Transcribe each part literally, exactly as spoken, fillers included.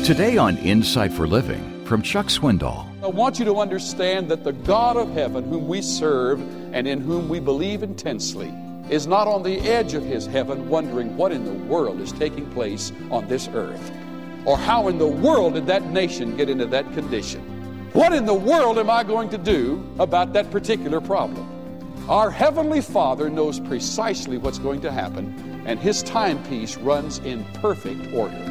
Today on Insight for Living from Chuck Swindoll. I want you to understand that the God of heaven whom we serve and in whom we believe intensely is not on the edge of his heaven wondering what in the world is taking place on this earth, or how in the world did that nation get into that condition. What in the world am I going to do about that particular problem? Our Heavenly Father knows precisely what's going to happen, and his timepiece runs in perfect order.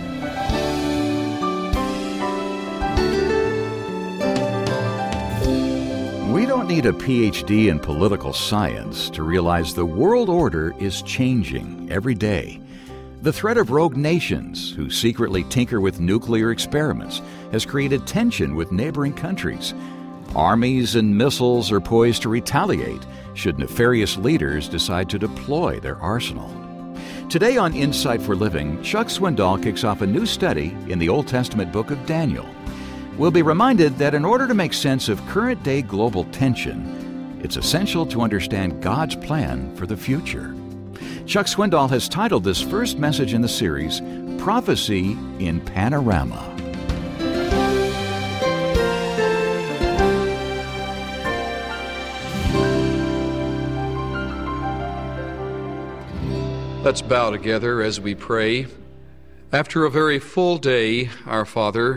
We don't need a P H D in political science to realize the world order is changing every day. The threat of rogue nations who secretly tinker with nuclear experiments has created tension with neighboring countries. Armies and missiles are poised to retaliate should nefarious leaders decide to deploy their arsenal. Today on Insight for Living, Chuck Swindoll kicks off a new study in the Old Testament book of Daniel. We'll be reminded that in order to make sense of current-day global tension, it's essential to understand God's plan for the future. Chuck Swindoll has titled this first message in the series, Prophecy in Panorama. Let's bow together as we pray. After a very full day, our Father,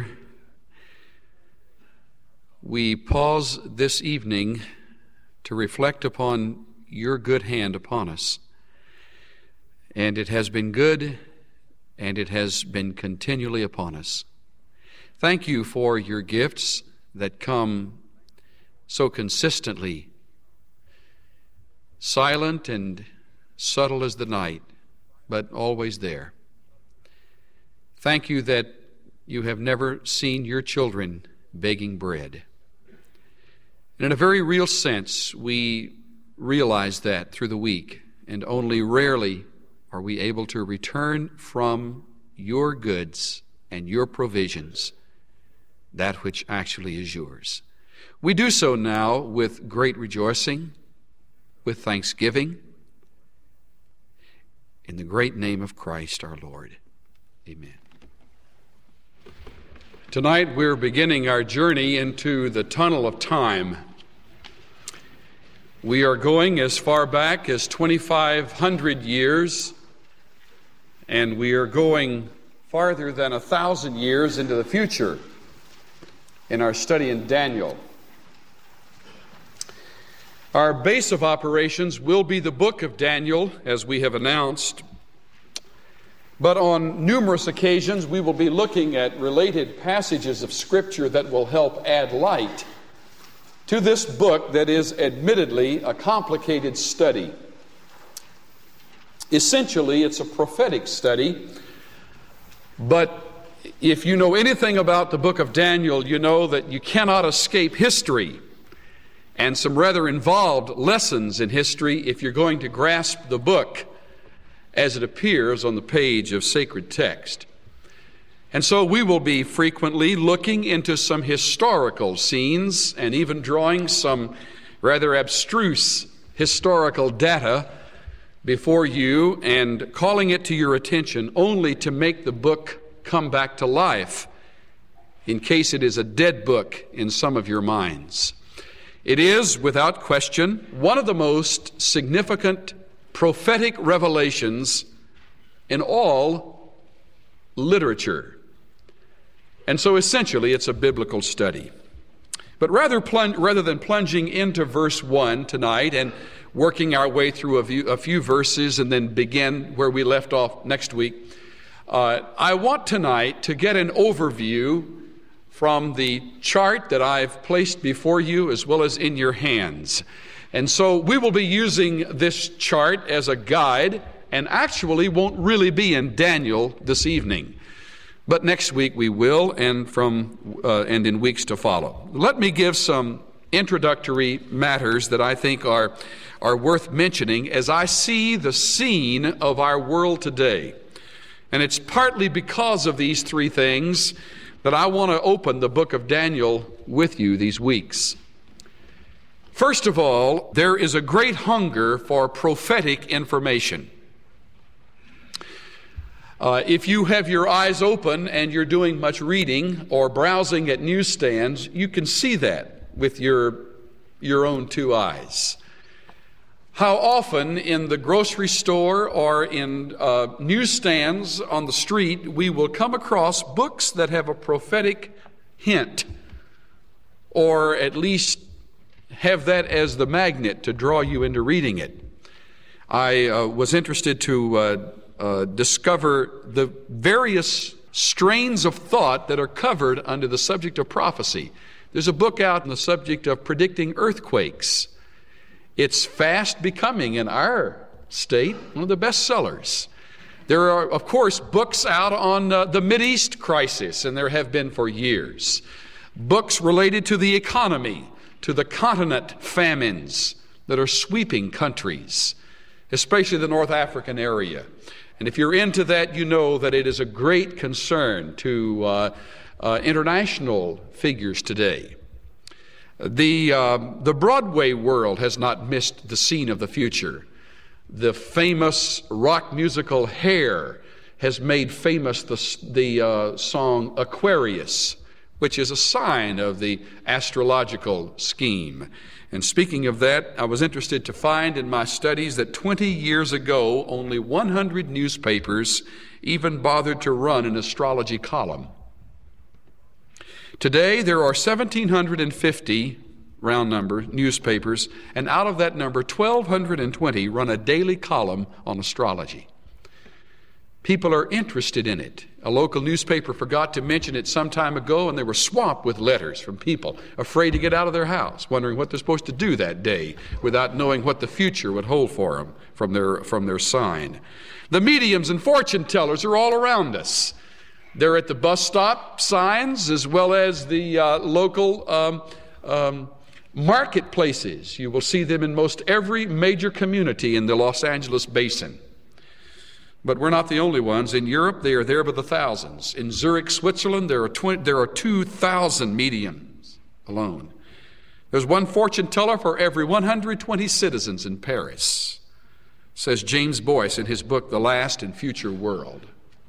we pause this evening to reflect upon your good hand upon us. And it has been good, and it has been continually upon us. Thank you for your gifts that come so consistently, silent and subtle as the night, but always there. Thank you that you have never seen your children begging bread. And in a very real sense, we realize that through the week, and only rarely are we able to return from your goods and your provisions that which actually is yours. We do so now with great rejoicing, with thanksgiving, in the great name of Christ our Lord. Amen. Tonight we're beginning our journey into the tunnel of time. We are going as far back as twenty-five hundred years, and we are going farther than a thousand years into the future in our study in Daniel. Our base of operations will be the book of Daniel, as we have announced. But on numerous occasions, we will be looking at related passages of Scripture that will help add light to this book that is admittedly a complicated study. Essentially, it's a prophetic study, but if you know anything about the book of Daniel, you know that you cannot escape history and some rather involved lessons in history if you're going to grasp the book as it appears on the page of sacred text. And so we will be frequently looking into some historical scenes and even drawing some rather abstruse historical data before you and calling it to your attention only to make the book come back to life in case it is a dead book in some of your minds. It is, without question, one of the most significant prophetic revelations in all literature. And so essentially it's a biblical study. But rather, plung- rather than plunging into verse one tonight and working our way through a few, a few verses and then begin where we left off next week, uh, I want tonight to get an overview from the chart that I've placed before you as well as in your hands. And so we will be using this chart as a guide and actually won't really be in Daniel this evening. But next week we will, and from uh, and in weeks to follow. Let me give some introductory matters that I think are, are worth mentioning as I see the scene of our world today. And it's partly because of these three things that I want to open the book of Daniel with you these weeks. First of all, there is a great hunger for prophetic information. Uh, if you have your eyes open and you're doing much reading or browsing at newsstands, you can see that with your, your own two eyes. How often in the grocery store or in uh, newsstands on the street we will come across books that have a prophetic hint, or at least have that as the magnet to draw you into reading it. I uh, was interested to uh, uh, discover the various strains of thought that are covered under the subject of prophecy. There's a book out on the subject of predicting earthquakes. It's fast becoming, in our state, one of the best sellers. There are, of course, books out on uh, the Mideast crisis, and there have been for years. Books related to the economy, to the continent famines that are sweeping countries, especially the North African area. And if you're into that, you know that it is a great concern to uh, uh, international figures today. The, uh, the Broadway world has not missed the scene of the future. The famous rock musical Hair has made famous the, the uh, song Aquarius, which is a sign of the astrological scheme. And speaking of that, I was interested to find in my studies that twenty years ago, only one hundred newspapers even bothered to run an astrology column. Today, there are one thousand seven hundred fifty, round number, newspapers, and out of that number, one thousand two hundred twenty run a daily column on astrology. People are interested in it. A local newspaper forgot to mention it some time ago, and they were swamped with letters from people afraid to get out of their house, wondering what they're supposed to do that day without knowing what the future would hold for them from their, from their sign. The mediums and fortune tellers are all around us. They're at the bus stop signs as well as the uh, local um, um, marketplaces. You will see them in most every major community in the Los Angeles basin. But we're not the only ones. In Europe, they are there by the thousands. In Zurich, Switzerland, there are twenty, there are two thousand mediums alone. There's one fortune teller for every one hundred twenty citizens in Paris, says James Boyce in his book, The Last and Future World.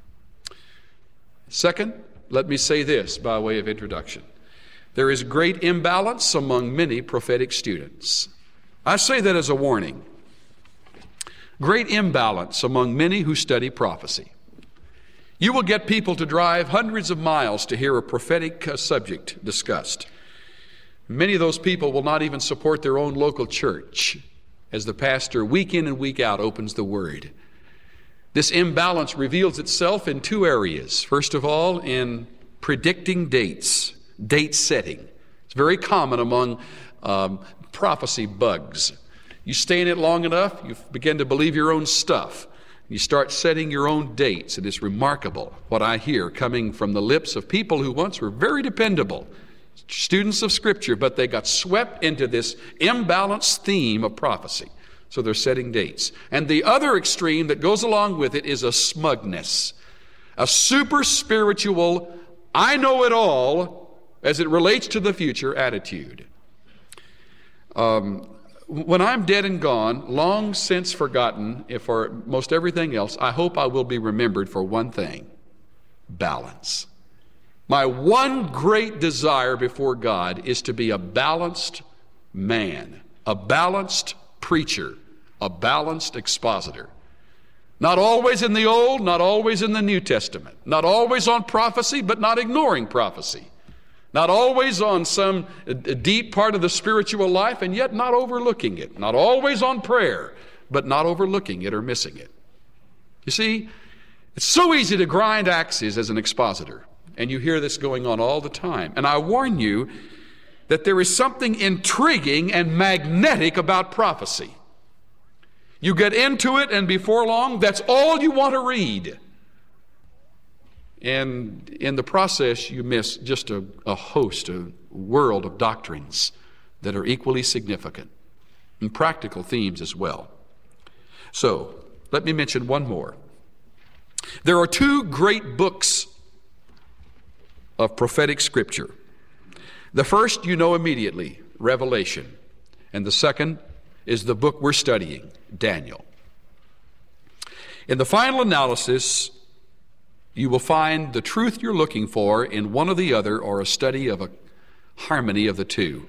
Second, let me say this by way of introduction. There is great imbalance among many prophetic students. I say that as a warning. Great imbalance among many who study prophecy. You will get people to drive hundreds of miles to hear a prophetic uh, subject discussed. Many of those people will not even support their own local church as the pastor week in and week out opens the Word. This imbalance reveals itself in two areas. First of all, in predicting dates, date setting. It's very common among um, prophecy bugs. You stay in it long enough, you begin to believe your own stuff. You start setting your own dates. It is remarkable what I hear coming from the lips of people who once were very dependable, students of Scripture, but they got swept into this imbalanced theme of prophecy. So they're setting dates. And the other extreme that goes along with it is a smugness, a super spiritual, I know it all as it relates to the future attitude. Um, when I'm dead and gone, long since forgotten, if for most everything else, I hope I will be remembered for one thing: balance. My one great desire before God is to be a balanced man, a balanced preacher, a balanced expositor. Not always in the Old, not always in the New Testament. Not always on prophecy, but not ignoring prophecy. Not always on some deep part of the spiritual life, and yet not overlooking it. Not always on prayer, but not overlooking it or missing it. You see, it's so easy to grind axes as an expositor, and you hear this going on all the time. And I warn you that there is something intriguing and magnetic about prophecy. You get into it, and before long, that's all you want to read. And in the process, you miss just a, a host, a world of doctrines that are equally significant, and practical themes as well. So, let me mention one more. There are two great books of prophetic scripture. The first you know immediately, Revelation. And the second is the book we're studying, Daniel. In the final analysis, You will find the truth you're looking for in one or the other, or a study of a harmony of the two.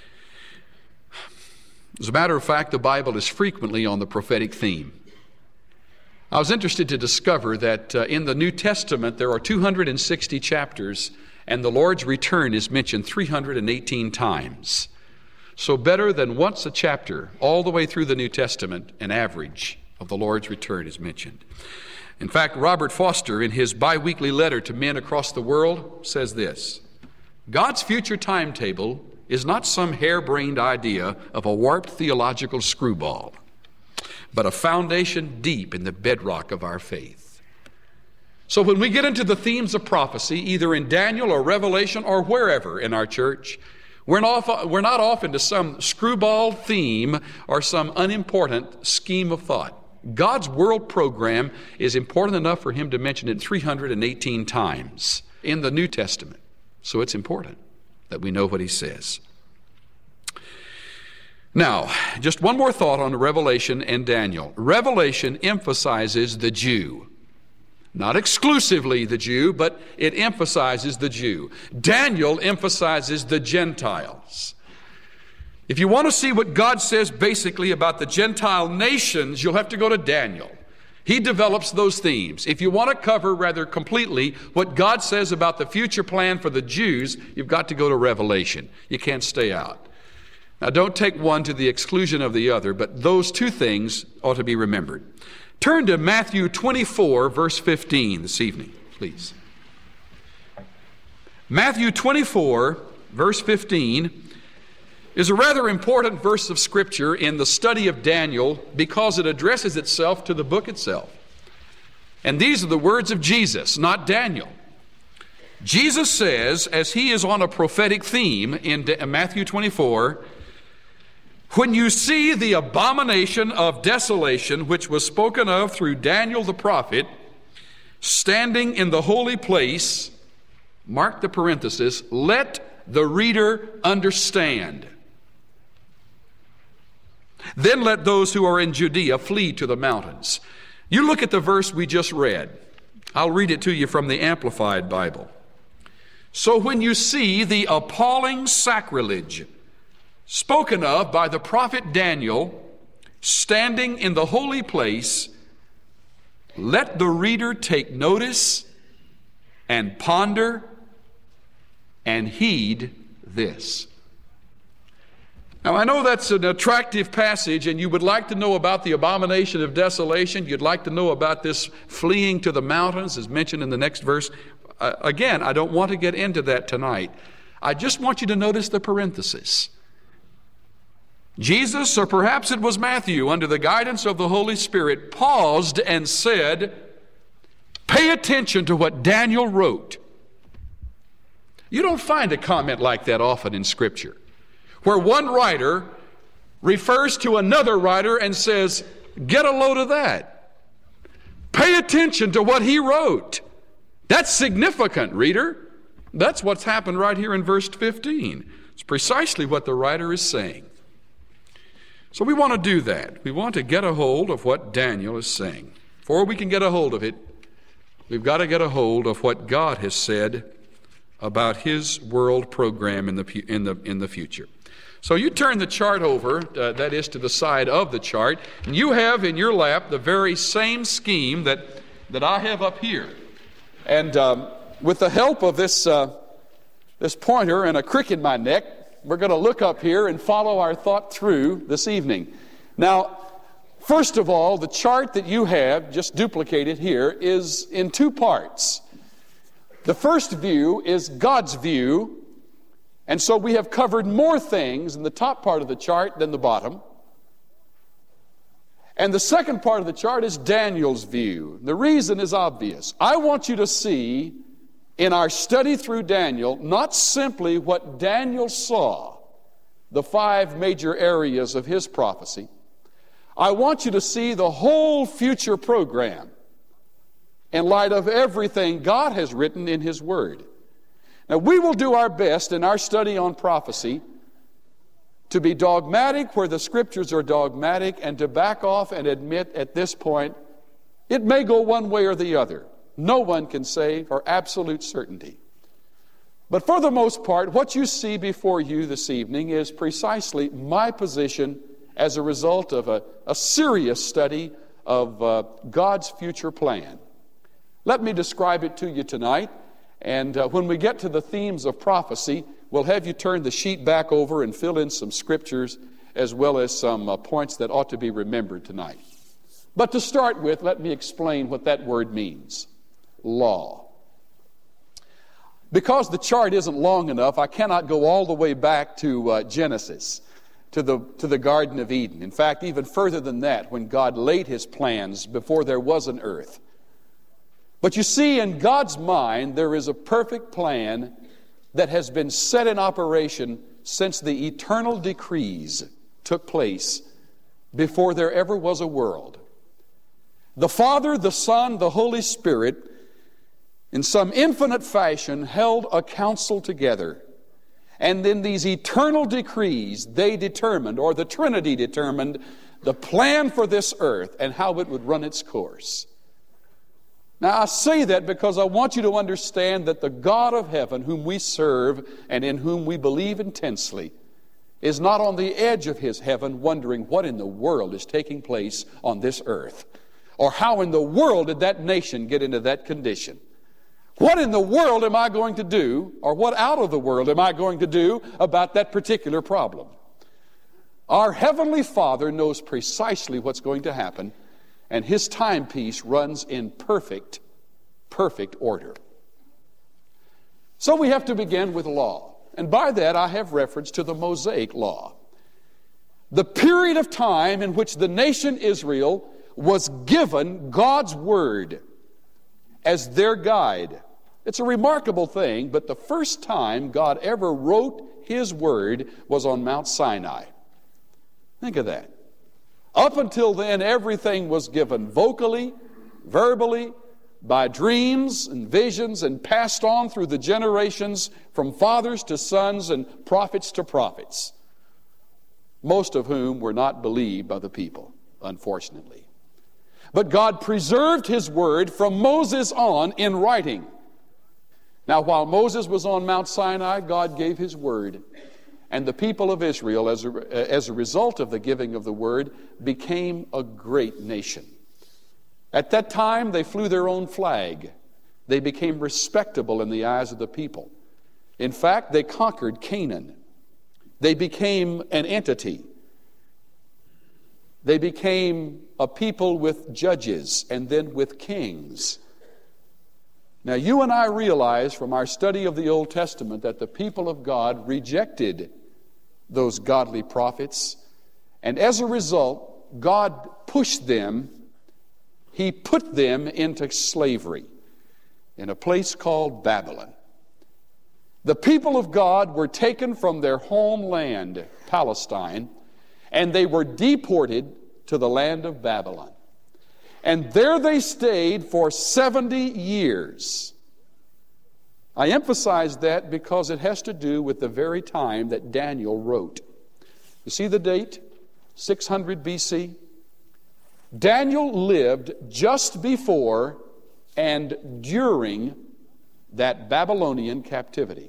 As a matter of fact, the Bible is frequently on the prophetic theme. I was interested to discover that uh, in the New Testament there are two hundred sixty chapters, and the Lord's return is mentioned three hundred eighteen times. So better than once a chapter, all the way through the New Testament, an average of the Lord's return is mentioned. In fact, Robert Foster, in his bi-weekly letter to men across the world, says this: God's future timetable is not some harebrained idea of a warped theological screwball, but a foundation deep in the bedrock of our faith. So when we get into the themes of prophecy, either in Daniel or Revelation or wherever in our church, we're not, we're not off into some screwball theme or some unimportant scheme of thought. God's world program is important enough for him to mention it three hundred eighteen times in the New Testament. So it's important that we know what he says. Now, just one more thought on Revelation and Daniel. Revelation emphasizes the Jew. Not exclusively the Jew, but it emphasizes the Jew. Daniel emphasizes the Gentiles. If you want to see what God says basically about the Gentile nations, you'll have to go to Daniel. He develops those themes. If you want to cover rather completely what God says about the future plan for the Jews, you've got to go to Revelation. You can't stay out. Now, don't take one to the exclusion of the other, but those two things ought to be remembered. Turn to Matthew twenty-four, verse fifteen this evening, please. Matthew twenty-four, verse fifteen is a rather important verse of Scripture in the study of Daniel because it addresses itself to the book itself. And these are the words of Jesus, not Daniel. Jesus says, as he is on a prophetic theme in Matthew twenty-four, when you see the abomination of desolation, which was spoken of through Daniel the prophet, standing in the holy place, mark the parenthesis, let the reader understand. Then let those who are in Judea flee to the mountains. You look at the verse we just read. I'll read it to you from the Amplified Bible. So when you see the appalling sacrilege spoken of by the prophet Daniel standing in the holy place, let the reader take notice and ponder and heed this. Now, I know that's an attractive passage, and you would like to know about the abomination of desolation. You'd like to know about this fleeing to the mountains, as mentioned in the next verse. Uh, again, I don't want to get into that tonight. I just want you to notice the parenthesis. Jesus, or perhaps it was Matthew, under the guidance of the Holy Spirit, paused and said, pay attention to what Daniel wrote. You don't find a comment like that often in Scripture, where one writer refers to another writer and says, get a load of that. Pay attention to what he wrote. That's significant, reader. That's what's happened right here in verse fifteen. It's precisely what the writer is saying. So we want to do that. We want to get a hold of what Daniel is saying. Before we can get a hold of it, we've got to get a hold of what God has said about his world program in the in the in the future. So you turn the chart over, uh, that is to the side of the chart, and you have in your lap the very same scheme that that I have up here. And um, with the help of this uh, this pointer and a crick in my neck, we're going to look up here and follow our thought through this evening. Now, first of all, the chart that you have, just duplicated here, is in two parts. The first view is God's view, and so we have covered more things in the top part of the chart than the bottom. And the second part of the chart is Daniel's view. The reason is obvious. I want you to see in our study through Daniel, not simply what Daniel saw, the five major areas of his prophecy. I want you to see the whole future program in light of everything God has written in his Word. Now, we will do our best in our study on prophecy to be dogmatic where the Scriptures are dogmatic and to back off and admit at this point it may go one way or the other. No one can say for absolute certainty. But for the most part, what you see before you this evening is precisely my position as a result of a, a serious study of uh, God's future plan. Let me describe it to you tonight, and uh, when we get to the themes of prophecy, we'll have you turn the sheet back over and fill in some scriptures as well as some uh, points that ought to be remembered tonight. But to start with, let me explain what that word means. Law. Because the chart isn't long enough, I cannot go all the way back to uh, Genesis, to the, to the Garden of Eden. In fact, even further than that, when God laid his plans before there was an earth. But you see, in God's mind, there is a perfect plan that has been set in operation since the eternal decrees took place before there ever was a world. The Father, the Son, the Holy Spirit, in some infinite fashion, held a council together. And in these eternal decrees, they determined, or the Trinity determined, the plan for this earth and how it would run its course. Now, I say that because I want you to understand that the God of heaven, whom we serve and in whom we believe intensely, is not on the edge of his heaven wondering what in the world is taking place on this earth, or how in the world did that nation get into that condition. What in the world am I going to do, or what out of the world am I going to do about that particular problem? Our Heavenly Father knows precisely what's going to happen, and his timepiece runs in perfect, perfect order. So we have to begin with law. And by that I have reference to the Mosaic Law. The period of time in which the nation Israel was given God's Word as their guide. It's a remarkable thing, but the first time God ever wrote his Word was on Mount Sinai. Think of that. Up until then, everything was given vocally, verbally, by dreams and visions, and passed on through the generations from fathers to sons and prophets to prophets, most of whom were not believed by the people, unfortunately. But God preserved his word from Moses on in writing. Now, while Moses was on Mount Sinai, God gave his word. And the people of Israel, as a, as a result of the giving of the word, became a great nation. At that time, they flew their own flag. They became respectable in the eyes of the people. In fact, they conquered Canaan. They became an entity. They became a people with judges and then with kings. Now, you and I realize from our study of the Old Testament that the people of God rejected those godly prophets, and as a result, God pushed them, he put them into slavery in a place called Babylon. The people of God were taken from their homeland, Palestine, and they were deported to the land of Babylon. And there they stayed for seventy years. I emphasize that because it has to do with the very time that Daniel wrote. You see the date? six hundred B C? Daniel lived just before and during that Babylonian captivity.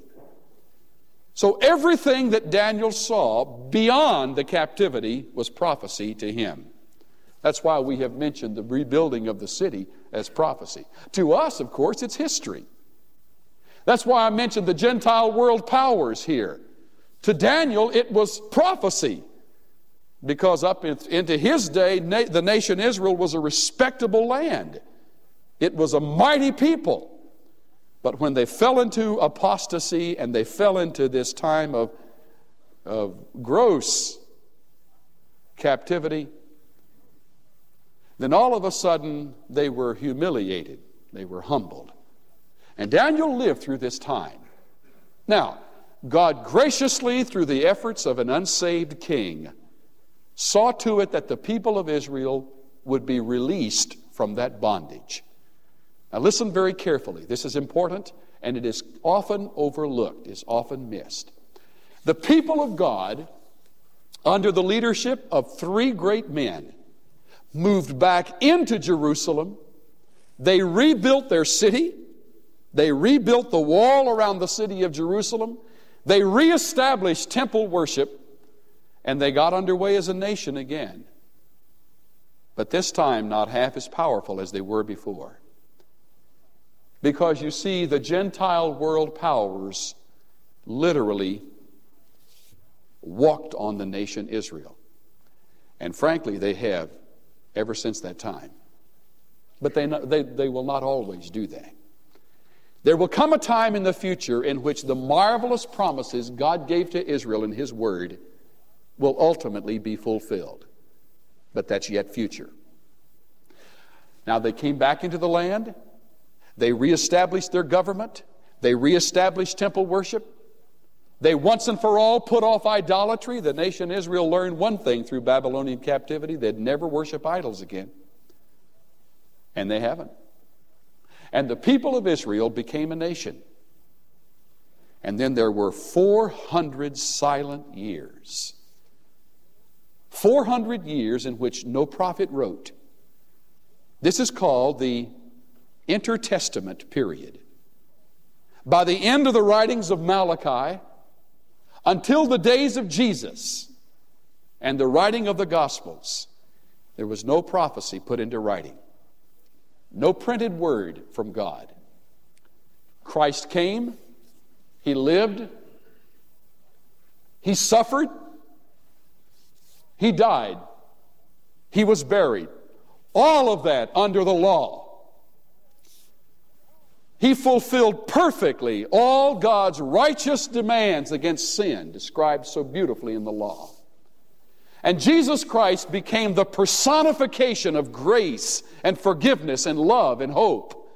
So everything that Daniel saw beyond the captivity was prophecy to him. That's why we have mentioned the rebuilding of the city as prophecy. To us, of course, it's history. That's why I mentioned the Gentile world powers here. To Daniel, it was prophecy. Because up into his day, the nation Israel was a respectable land. It was a mighty people. But when they fell into apostasy and they fell into this time of, of gross captivity, then all of a sudden they were humiliated. They were humbled. And Daniel lived through this time. Now, God graciously, through the efforts of an unsaved king, saw to it that the people of Israel would be released from that bondage. Now listen very carefully. This is important, and it is often overlooked, is often missed. The people of God, under the leadership of three great men, moved back into Jerusalem They rebuilt their city. They rebuilt the wall around the city of Jerusalem. They reestablished temple worship, and they got underway as a nation again. But this time, not half as powerful as they were before. Because you see, the Gentile world powers literally walked on the nation Israel. And frankly, they have ever since that time. But they, they, they will not always do that. There will come a time in the future in which the marvelous promises God gave to Israel in His Word will ultimately be fulfilled. But that's yet future. Now they came back into the land. They reestablished their government. They reestablished temple worship. They once and for all put off idolatry. The nation Israel learned one thing through Babylonian captivity: they'd never worship idols again. And they haven't. And the people of Israel became a nation. And then there were four hundred silent years. four hundred years in which no prophet wrote. This is called the intertestament period. By the end of the writings of Malachi, until the days of Jesus and the writing of the Gospels, there was no prophecy put into writing. No printed word from God. Christ came, He lived, He suffered, He died, He was buried. All of that under the law. He fulfilled perfectly all God's righteous demands against sin, described so beautifully in the law. And Jesus Christ became the personification of grace and forgiveness and love and hope.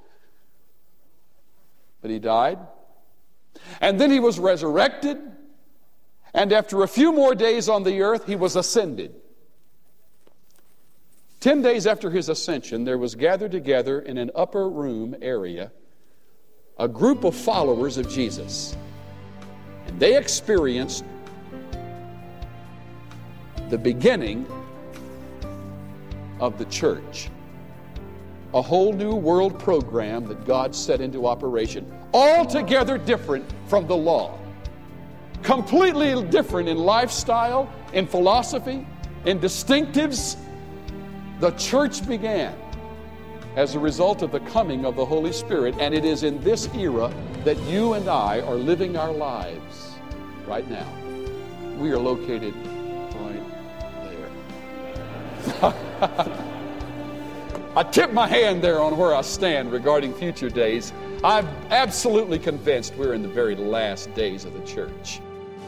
But He died. And then He was resurrected. And after a few more days on the earth, He was ascended. Ten days after His ascension, there was gathered together in an upper room area a group of followers of Jesus. And they experienced the beginning of the church. A whole new world program that God set into operation. Altogether different from the law. Completely different in lifestyle, in philosophy, in distinctives. The church began as a result of the coming of the Holy Spirit, and it is in this era that you and I are living our lives right now. We are located right there. I tip my hand there on where I stand regarding future days. I'm absolutely convinced we're in the very last days of the church.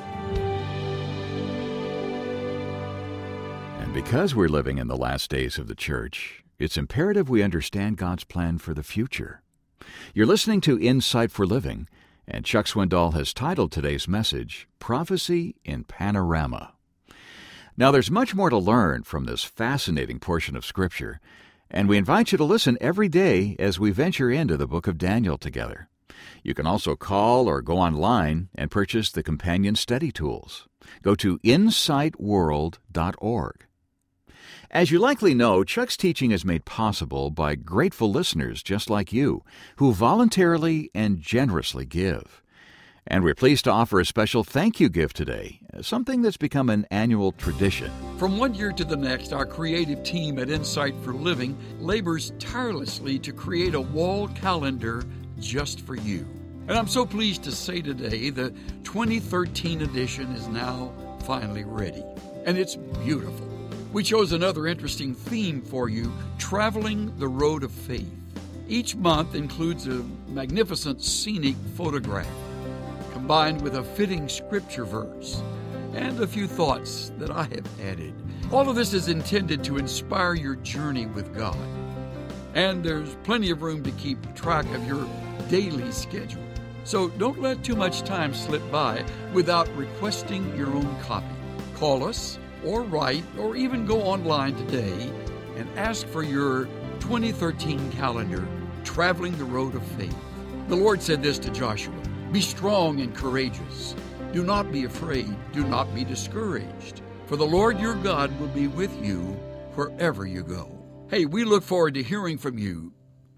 And because we're living in the last days of the church, it's imperative we understand God's plan for the future. You're listening to Insight for Living, and Chuck Swindoll has titled today's message, Prophecy in Panorama. Now, there's much more to learn from this fascinating portion of Scripture, and we invite you to listen every day as we venture into the book of Daniel together. You can also call or go online and purchase the companion study tools. Go to insight world dot org. As you likely know, Chuck's teaching is made possible by grateful listeners just like you, who voluntarily and generously give. And we're pleased to offer a special thank you gift today, something that's become an annual tradition. From one year to the next, our creative team at Insight for Living labors tirelessly to create a wall calendar just for you. And I'm so pleased to say today the twenty thirteen edition is now finally ready. And it's beautiful. We chose another interesting theme for you, Traveling the Road of Faith. Each month includes a magnificent scenic photograph, combined with a fitting scripture verse, and a few thoughts that I have added. All of this is intended to inspire your journey with God. And there's plenty of room to keep track of your daily schedule. So don't let too much time slip by without requesting your own copy. Call us, or write, or even go online today and ask for your twenty thirteen calendar, Traveling the Road of Faith. The Lord said this to Joshua, "Be strong and courageous. Do not be afraid. Do not be discouraged. For the Lord your God will be with you wherever you go." Hey, we look forward to hearing from you.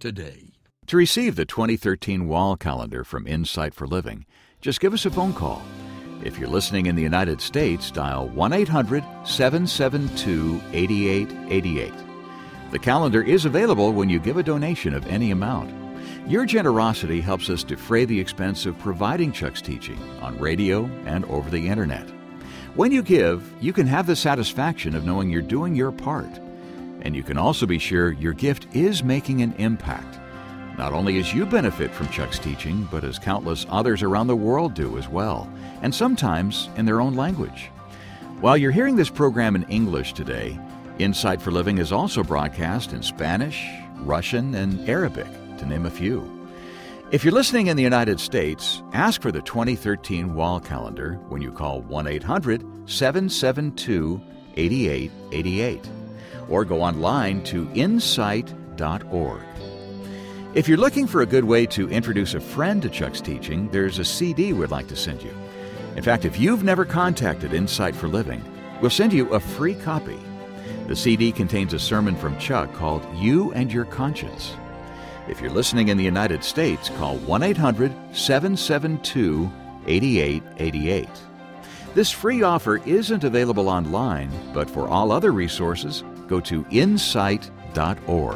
today. To receive the twenty thirteen Wall Calendar from Insight for Living, just give us a phone call. If you're listening in the United States, dial one eight hundred seven seven two eight eight eight eight. The calendar is available when you give a donation of any amount. Your generosity helps us defray the expense of providing Chuck's teaching on radio and over the Internet. When you give, you can have the satisfaction of knowing you're doing your part. And you can also be sure your gift is making an impact, not only as you benefit from Chuck's teaching, but as countless others around the world do as well, and sometimes in their own language. While you're hearing this program in English today, Insight for Living is also broadcast in Spanish, Russian, and Arabic, to name a few. If you're listening in the United States, ask for the twenty thirteen Wall Calendar when you call one eight hundred seven seven two eight eight eight eight. Or go online to insight dot org. If you're looking for a good way to introduce a friend to Chuck's teaching, there's a C D we'd like to send you. In fact, if you've never contacted Insight for Living, we'll send you a free copy. The C D contains a sermon from Chuck called You and Your Conscience. If you're listening in the United States, call one eight hundred seven seven two eight eight eight eight. This free offer isn't available online, but for all other resources, go to insight dot org.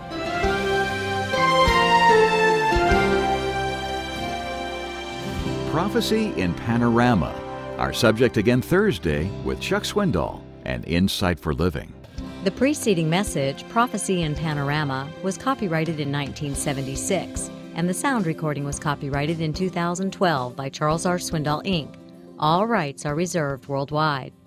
Prophecy in Panorama. Our subject again Thursday with Chuck Swindoll and Insight for Living. The preceding message, Prophecy in Panorama, was copyrighted in nineteen seventy-six, and the sound recording was copyrighted in two thousand twelve by Charles R. Swindoll, Incorporated. All rights are reserved worldwide.